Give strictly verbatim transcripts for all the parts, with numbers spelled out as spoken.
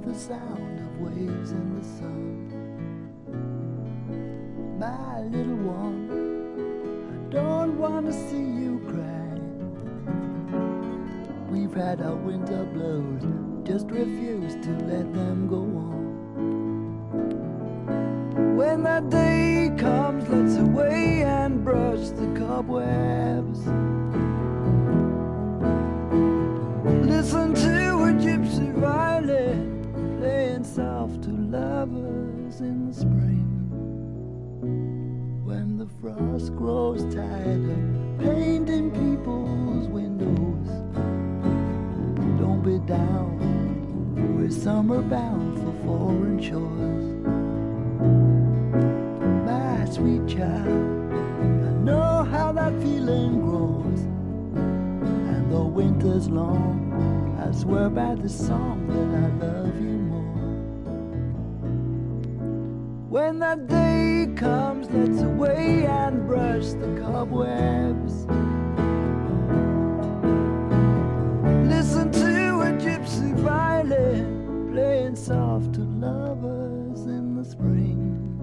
the sound of waves in the sun. My little one, I don't want to see you cry. We've had our winter blues, just refuse to let them go on. When that day comes, let's away and brush the cobwebs. Listen to a gypsy violin playing soft to lovers in the spring. When the frost grows tired of painting people's windows, don't be down, we're summer bound for foreign shores. My sweet child, I know how that feeling grows. And though winter's long, I swear by the song that I love you more. When that day comes, let's away and brush the cobwebs. Listen to a gypsy violin playing soft to lovers in the spring.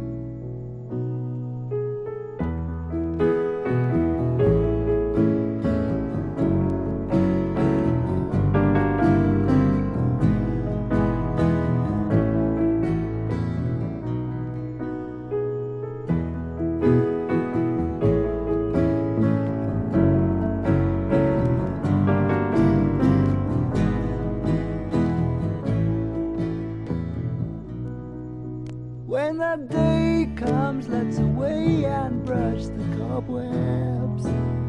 When that day comes, let's away and brush the cobwebs.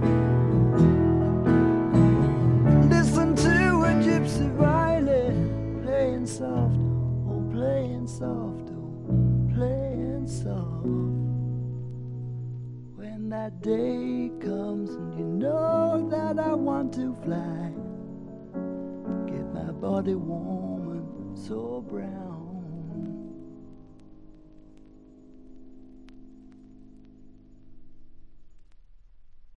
Listen to a gypsy violin playing soft, oh playing soft, oh playing soft. When that day comes and you know that I want to fly, get my body warm and so brown.